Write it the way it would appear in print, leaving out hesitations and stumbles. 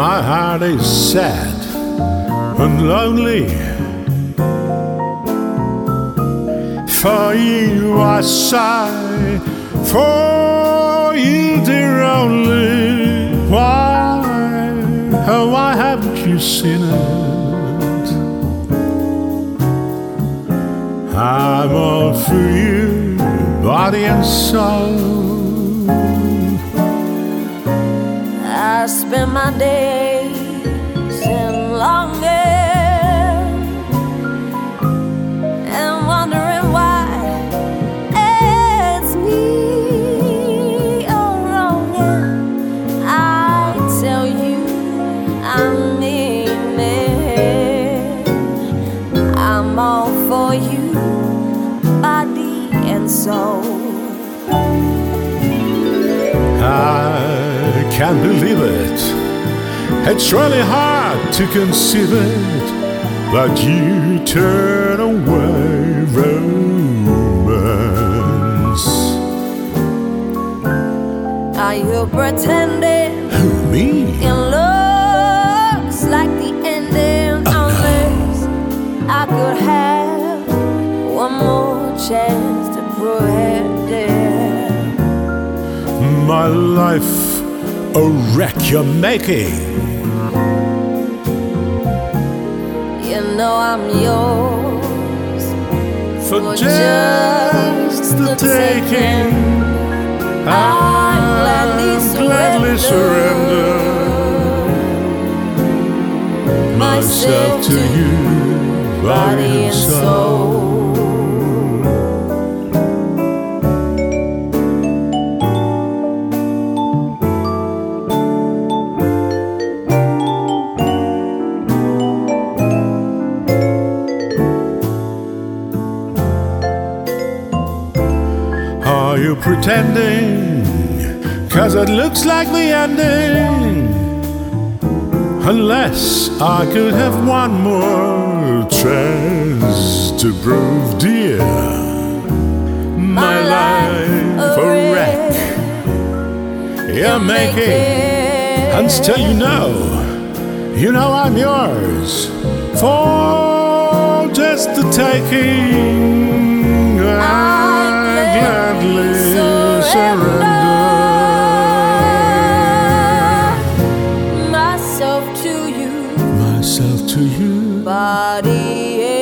My heart is sad and lonely. For you I sigh, for you dear only. Why, oh why haven't you seen it? I'm all for you, body and soul. I spend my days in longing and wondering why it's me all wrong. I tell you I mean it. I'm all for you, body and soul. I can't believe it. It's really hard to conceive it, but you turn away romance. Are you pretending? Who, me? It looks like the ending. Unless I could have one more chance to prove it. My life a wreck you're making. You know I'm yours For just the taking, I gladly surrender myself to you, body and soul. Are you pretending? 'Cause it looks like the ending. Unless I could have one more chance to prove, dear, my life a wreck you're making. And still you know I'm yours for just the taking. I gladly surrender myself to you, myself to you, body